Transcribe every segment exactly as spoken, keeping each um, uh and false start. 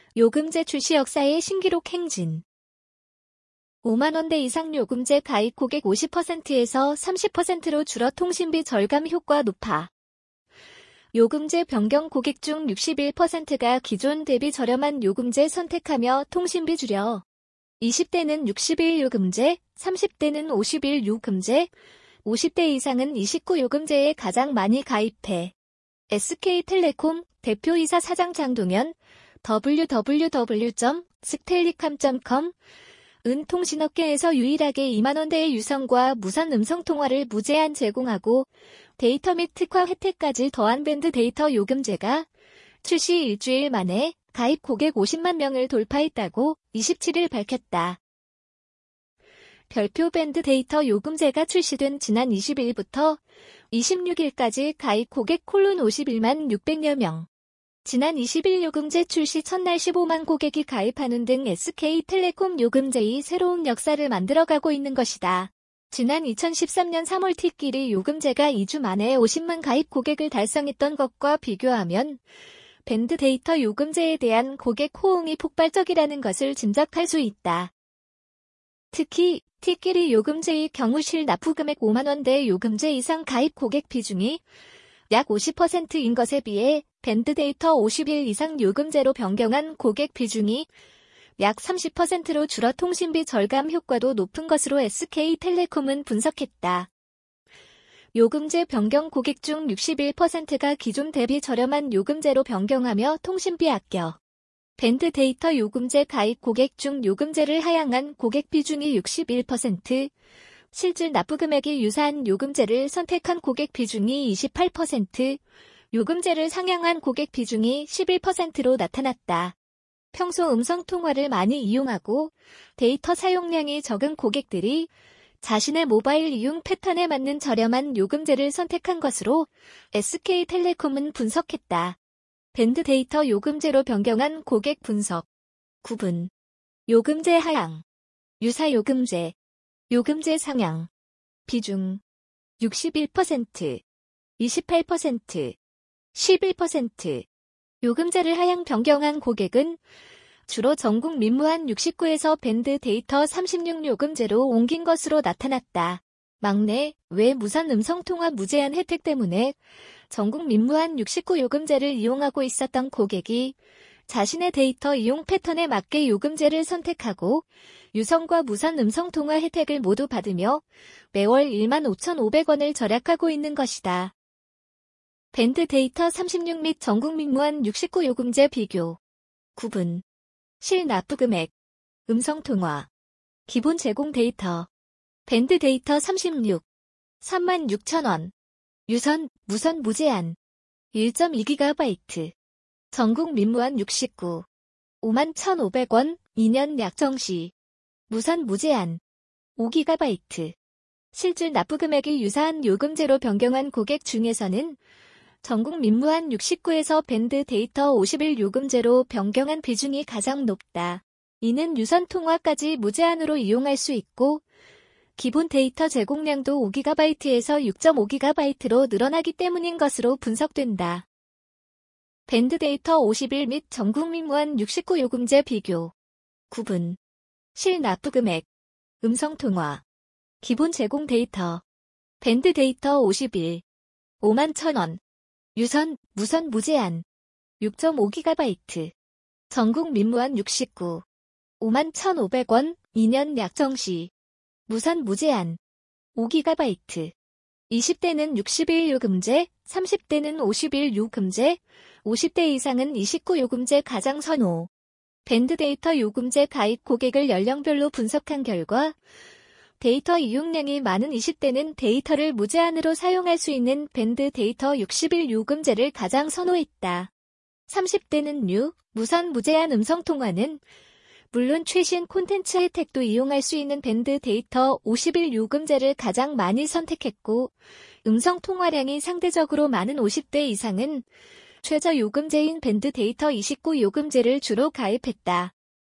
요금제 출시 역사의 신기록 행진. 오만 원대 이상 요금제 가입 고객 오십 퍼센트에서 삼십 퍼센트로 줄어 통신비 절감 효과 높아. 요금제 변경 고객 중 육십일 퍼센트가 기존 대비 저렴한 요금제 선택하며 통신비 줄여. 이십 대는 육십 일 요금제, 삼십 대는 오십 일 요금제, 오십 대 이상은 이십구 요금제에 가장 많이 가입해. 에스케이텔레콤 대표이사 사장 장동현 더블유 더블유 더블유 점 스텔리캄 점 컴 은 통신업계에서 유일하게 이만 원대의 유선과 무선 음성통화를 무제한 제공하고 데이터 및 특화 혜택까지 더한 밴드 데이터 요금제가 출시 일주일 만에 가입 고객 오십만 명을 돌파했다고 이십칠 일 밝혔다. 별표 밴드 데이터 요금제가 출시된 지난 이십 일부터 이십육 일까지 가입 고객 콜론 오십일만 육백여 명. 지난 이십 일 요금제 출시 첫날 십오만 고객이 가입하는 등 에스케이텔레콤 요금제의 새로운 역사를 만들어가고 있는 것이다. 지난 이천십삼 년 삼월 티끼리 요금제가 이 주 만에 오십만 가입 고객을 달성했던 것과 비교하면 밴드 데이터 요금제에 대한 고객 호응이 폭발적이라는 것을 짐작할 수 있다. 특히 티끼리 요금제의 경우 실 납부금액 오만 원대 요금제 이상 가입 고객 비중이 약 오십 퍼센트인 것에 비해 밴드 데이터 오십 일 이상 요금제로 변경한 고객 비중이 약 삼십 퍼센트로 줄어 통신비 절감 효과도 높은 것으로 에스케이텔레콤은 분석했다. 요금제 변경 고객 중 육십일 퍼센트가 기존 대비 저렴한 요금제로 변경하며 통신비 아껴. 밴드 데이터 요금제 가입 고객 중 요금제를 하향한 고객 비중이 육십일 퍼센트, 실질 납부금액이 유사한 요금제를 선택한 고객 비중이 이십팔 퍼센트, 요금제를 상향한 고객 비중이 십일 퍼센트로 나타났다. 평소 음성통화를 많이 이용하고 데이터 사용량이 적은 고객들이 자신의 모바일 이용 패턴에 맞는 저렴한 요금제를 선택한 것으로 에스케이텔레콤은 분석했다. 밴드 데이터 요금제로 변경한 고객 분석. 구분. 요금제 하향. 유사 요금제. 요금제 상향. 비중. 육십일 퍼센트. 이십팔 퍼센트. 십일 퍼센트. 요금제를 하향 변경한 고객은 주로 전국 민무한 육십구에서 밴드 데이터 삼십육 요금제로 옮긴 것으로 나타났다. 막내, 외 무선 음성통화 무제한 혜택 때문에 전국 민무한 육십구 요금제를 이용하고 있었던 고객이 자신의 데이터 이용 패턴에 맞게 요금제를 선택하고 유선과 무선 음성통화 혜택을 모두 받으며 매월 일만 오천오백 원을 절약하고 있는 것이다. 밴드 데이터 삼십육 및 전국 민무한 육십구 요금제 비교. 구분. 실 납부금액. 음성통화. 기본 제공 데이터. 밴드 데이터 삼십육. 삼만 육천 원. 유선, 무선 무제한. 일 점 이 기가바이트. 전국 민무한 육십구. 오만 천오백 원, 이 년 약정시. 무선 무제한. 오 기가바이트. 실질 납부금액이 유사한 요금제로 변경한 고객 중에서는 전국 민무한 육십구에서 밴드 데이터 오십 일 요금제로 변경한 비중이 가장 높다. 이는 유선 통화까지 무제한으로 이용할 수 있고 기본 데이터 제공량도 오 기가바이트에서 육 점 오 기가바이트로 늘어나기 때문인 것으로 분석된다. 밴드 데이터 오십 일 및 전국 민무한 육십구 요금제 비교. 구분. 실 납부금액. 음성통화. 기본 제공 데이터. 밴드 데이터 오십 일. 오만 천 원. 유선, 무선 무제한. 육 점 오 기가바이트. 전국 민무한 육십구. 오만 천오백 원, 이 년 약정시. 무선 무제한. 오 기가바이트. 이십 대는 육십 일 요금제, 삼십 대는 오십 일 요금제, 오십 대 이상은 이십구 요금제 가장 선호. 밴드 데이터 요금제 가입 고객을 연령별로 분석한 결과 데이터 이용량이 많은 이십 대는 데이터를 무제한으로 사용할 수 있는 밴드 데이터 육십 일 요금제를 가장 선호했다. 삼십 대는 뉴, 무선 무제한 음성통화는 물론 최신 콘텐츠 혜택도 이용할 수 있는 밴드 데이터 오십 일 요금제를 가장 많이 선택했고 음성통화량이 상대적으로 많은 오십 대 이상은 최저 요금제인 밴드 데이터 이십구 요금제를 주로 가입했다.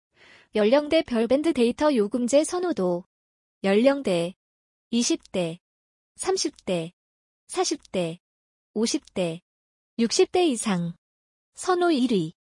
연령대별 밴드 데이터 요금제 선호도. 연령대 이십 대, 삼십 대, 사십 대, 오십 대, 육십 대 이상. 선호 일 위.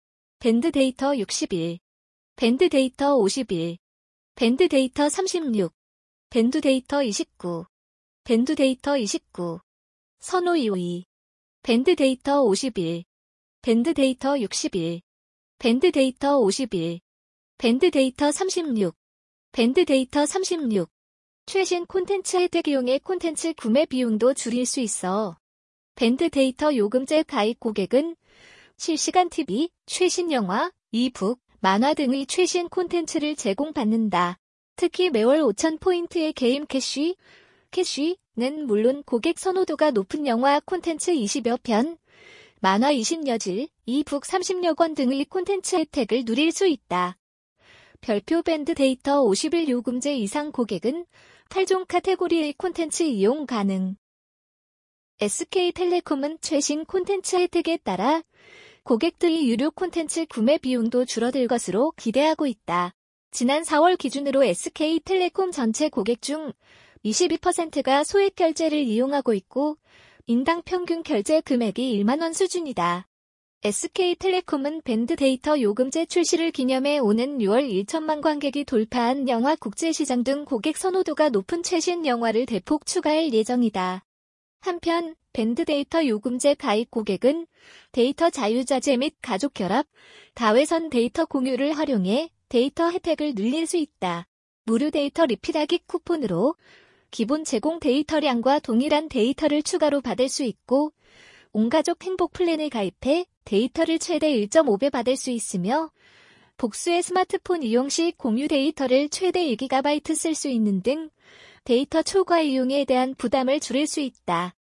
밴드 데이터 육십일, 밴드 데이터 오십일, 밴드 데이터 삼십육, 밴드 데이터 이십구, 밴드 데이터 이십구, 선호 이오이, 밴드 데이터 오십일, 밴드 데이터 육십일, 밴드 데이터 오십일, 밴드 데이터 삼십육, 밴드 데이터 삼십육. 최신 콘텐츠 혜택 이용해 콘텐츠 구매 비용도 줄일 수 있어. 밴드 데이터 요금제 가입 고객은 실시간 티비, 최신 영화, 이북, 만화 등의 최신 콘텐츠를 제공받는다. 특히 매월 오천 포인트의 게임 캐시, 캐시는 물론 고객 선호도가 높은 영화 콘텐츠 이십여 편, 만화 이십여 질, 이북 삼십여 권 등의 콘텐츠 혜택을 누릴 수 있다. 별표 밴드 데이터 오십일 요금제 이상 고객은 팔 종 카테고리의 콘텐츠 이용 가능. 에스케이텔레콤은 최신 콘텐츠 혜택에 따라 고객들의 유료 콘텐츠 구매 비용도 줄어들 것으로 기대하고 있다. 지난 사월 기준으로 에스케이텔레콤 전체 고객 중 이십이 퍼센트가 소액 결제를 이용하고 있고 인당 평균 결제 금액이 일만 원 수준이다. 에스케이텔레콤은 밴드 데이터 요금제 출시를 기념해 오는 유월 천만 관객이 돌파한 영화 국제시장 등 고객 선호도가 높은 최신 영화를 대폭 추가할 예정이다. 한편 밴드 데이터 요금제 가입 고객은 데이터 자유자재 및 가족 결합, 다회선 데이터 공유를 활용해 데이터 혜택을 늘릴 수 있다. 무료 데이터 리필하기 쿠폰으로 기본 제공 데이터량과 동일한 데이터를 추가로 받을 수 있고 온가족 행복 플랜을 가입해 데이터를 최대 일 점 오 배 받을 수 있으며 복수의 스마트폰 이용 시 공유 데이터를 최대 일 기가바이트 쓸 수 있는 등 데이터 초과 이용에 대한 부담을 줄일 수 있다.